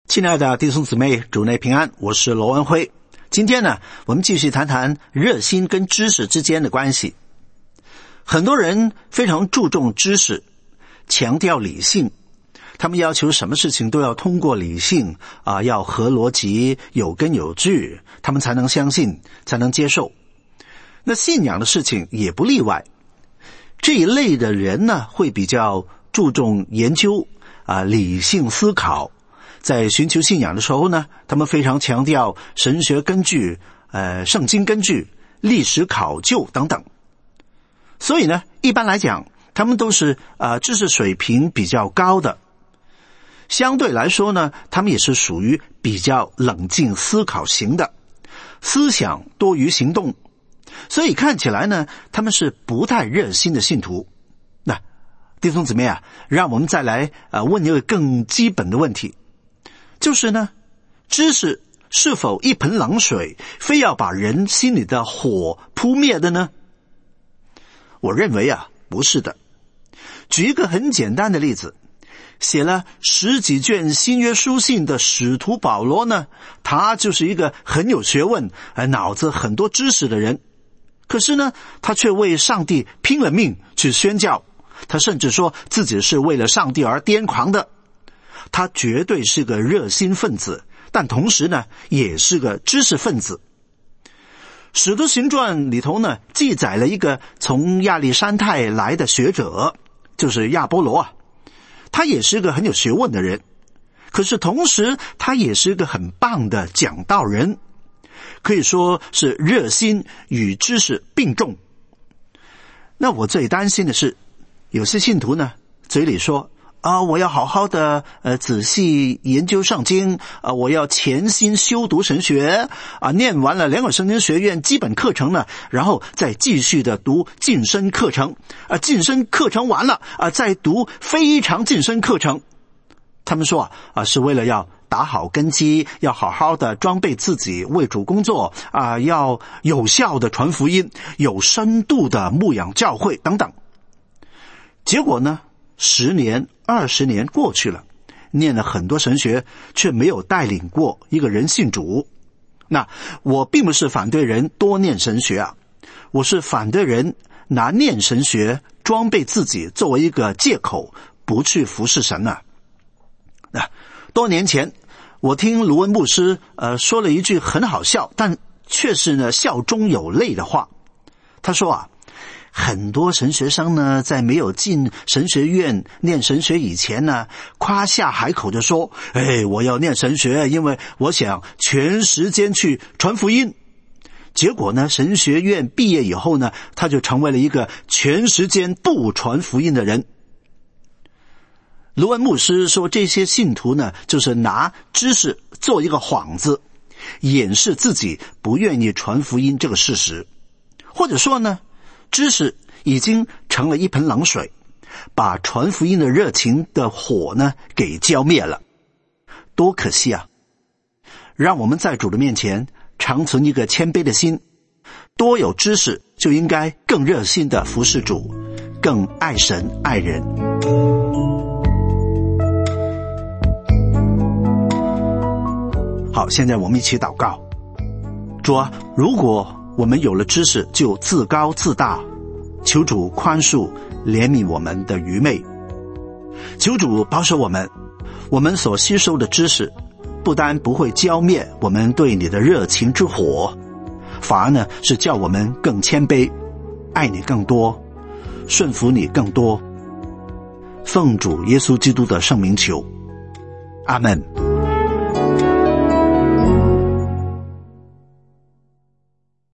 亲爱的弟兄姊妹，主内平安，我是罗文辉。今天呢，我们继续谈谈热心跟知识之间的关系。很多人非常注重知识，强调理性，他们要求什么事情都要通过理性要合逻辑，有根有据，他们才能相信，才能接受。那信仰的事情也不例外。这一类的人呢，会比较注重研究理性思考。在寻求信仰的时候呢，他们非常强调神学根据、圣经根据、历史考究等等。所以呢，一般来讲，他们都是知识水平比较高的。相对来说呢，他们也是属于比较冷静思考型的，思想多于行动。所以看起来呢，他们是不太热心的信徒。那弟兄姊妹让我们再来问一个更基本的问题。就是呢，知识是否一盆冷水，非要把人心里的火扑灭的呢？我认为不是的。举一个很简单的例子，写了10几卷新约书信的使徒保罗呢，他就是一个很有学问、脑子很多知识的人。可是呢，他却为上帝拼了命去宣教，他甚至说自己是为了上帝而癫狂的。他绝对是个热心分子，但同时呢，也是个知识分子。使徒行传里头呢，记载了一个从亚历山泰来的学者，就是亚波罗他也是个很有学问的人，可是同时他也是一个很棒的讲道人，可以说是热心与知识并重。那我最担心的是，有些信徒呢，嘴里说我要好好的仔细研究圣经我要潜心修读神学念完了联合圣经学院基本课程呢，然后再继续的读晋升课程晋升课程完了再读非常晋升课程。他们说是为了要打好根基，要好好的装备自己为主工作要有效的传福音，有深度的牧养教会等等。结果呢，10年20年过去了，念了很多神学，却没有带领过一个人信主。那我并不是反对人多念神学我是反对人拿念神学装备自己作为一个借口，不去服侍神多年前我听卢恩牧师说了一句很好笑，但却是呢笑中有泪的话。他说很多神学生呢，在没有进神学院念神学以前呢，夸下海口的说我要念神学，因为我想全时间去传福音。结果呢，神学院毕业以后呢，他就成为了一个全时间不传福音的人。卢恩牧师说，这些信徒呢，就是拿知识做一个幌子，掩饰自己不愿意传福音这个事实。或者说呢，知识已经成了一盆冷水，把传福音的热情的火呢给浇灭了。多可惜让我们在主的面前常存一个谦卑的心，多有知识就应该更热心的服侍主，更爱神爱人。好，现在我们一起祷告。主如果我们有了知识就自高自大，求主宽恕怜悯我们的愚昧，求主保守我们所吸收的知识不单不会浇灭我们对你的热情之火，反而呢是叫我们更谦卑，爱你更多，顺服你更多。奉主耶稣基督的圣名求，阿们。